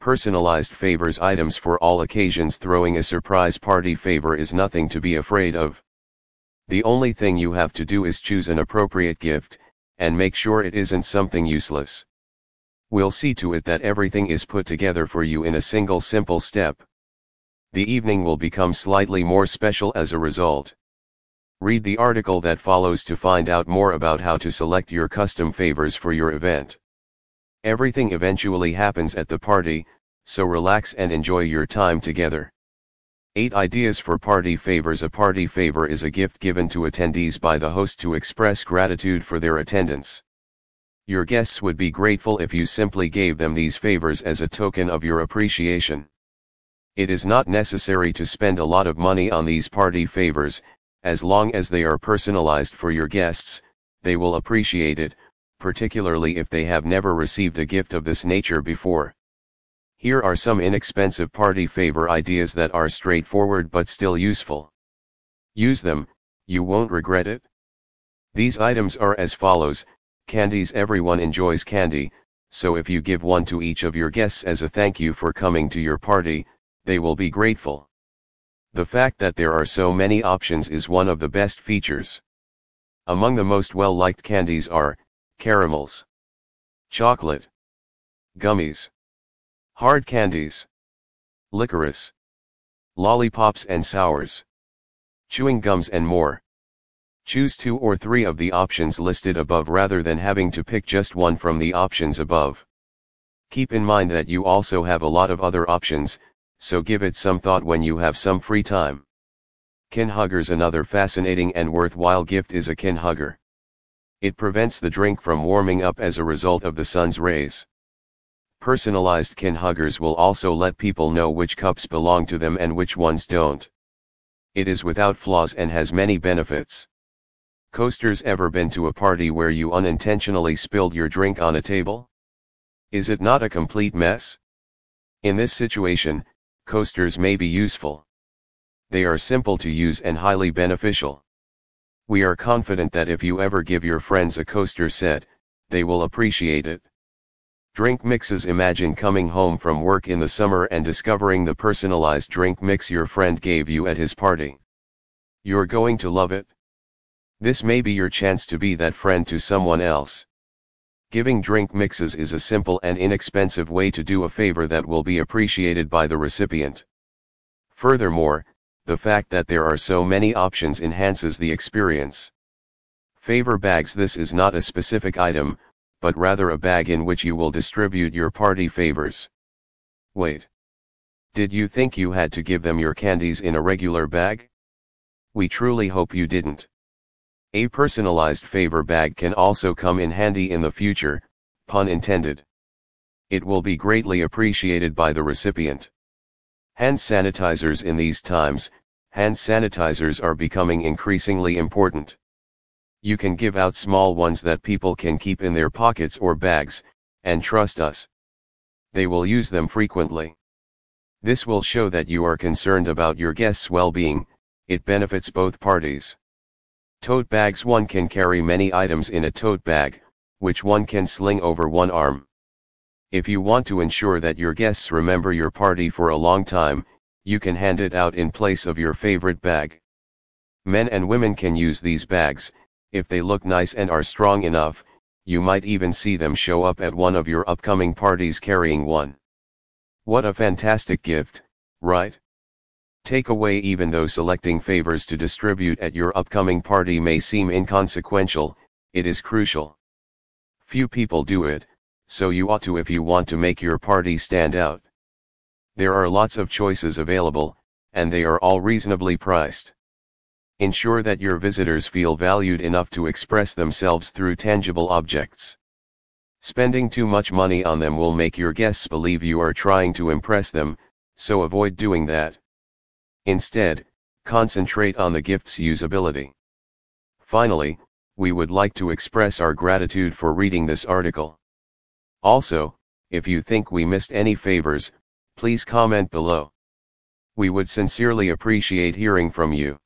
Personalized favors items for all occasions. Throwing a surprise party favor is nothing to be afraid of. The only thing you have to do is choose an appropriate gift, and make sure it isn't something useless. We'll see to it that everything is put together for you in a single simple step. The evening will become slightly more special as a result. Read the article that follows to find out more about how to select your custom favors for your event. Everything eventually happens at the party, so relax and enjoy your time together. 8 ideas for party favors. A party favor is a gift given to attendees by the host to express gratitude for their attendance. Your guests would be grateful if you simply gave them these favors as a token of your appreciation. It is not necessary to spend a lot of money on these party favors, as long as they are personalized for your guests. They will appreciate it, particularly if they have never received a gift of this nature before. Here are some inexpensive party favor ideas that are straightforward but still useful. Use them, you won't regret it. These items are as follows: candies. Everyone enjoys candy, so if you give one to each of your guests as a thank you for coming to your party, they will be grateful. The fact that there are so many options is one of the best features. Among the most well-liked candies are caramels, chocolate, gummies, hard candies, licorice, lollipops and sours, chewing gums and more. Choose 2 or 3 of the options listed above rather than having to pick just one from the options above. Keep in mind that you also have a lot of other options, so give it some thought when you have some free time. Kin huggers. Another fascinating and worthwhile gift is a kin hugger. It prevents the drink from warming up as a result of the sun's rays. Personalized kin huggers will also let people know which cups belong to them and which ones don't. It is without flaws and has many benefits. Coasters. Ever been to a party where you unintentionally spilled your drink on a table? Is it not a complete mess? In this situation, coasters may be useful. They are simple to use and highly beneficial. We are confident that if you ever give your friends a coaster set, they will appreciate it. Drink mixes. Imagine coming home from work in the summer and discovering the personalized drink mix your friend gave you at his party. You're going to love it. This may be your chance to be that friend to someone else. Giving drink mixes is a simple and inexpensive way to do a favor that will be appreciated by the recipient. Furthermore, the fact that there are so many options enhances the experience. Favor bags. This is not a specific item, but rather a bag in which you will distribute your party favors. Wait. Did you think you had to give them your candies in a regular bag? We truly hope you didn't. A personalized favor bag can also come in handy in the future, pun intended. It will be greatly appreciated by the recipient. Hand sanitizers. In these times, hand sanitizers are becoming increasingly important. You can give out small ones that people can keep in their pockets or bags, and trust us, they will use them frequently. This will show that you are concerned about your guests' well-being. It benefits both parties. Tote bags. One can carry many items in a tote bag, which one can sling over one arm. If you want to ensure that your guests remember your party for a long time, you can hand it out in place of your favorite bag. Men and women can use these bags. If they look nice and are strong enough, you might even see them show up at one of your upcoming parties carrying one. What a fantastic gift, right? Takeaway. Even though selecting favors to distribute at your upcoming party may seem inconsequential, it is crucial. Few people do it, so you ought to if you want to make your party stand out. There are lots of choices available, and they are all reasonably priced. Ensure that your visitors feel valued enough to express themselves through tangible objects. Spending too much money on them will make your guests believe you are trying to impress them, so avoid doing that. Instead, concentrate on the gift's usability. Finally, we would like to express our gratitude for reading this article. Also, if you think we missed any favors, please comment below. We would sincerely appreciate hearing from you.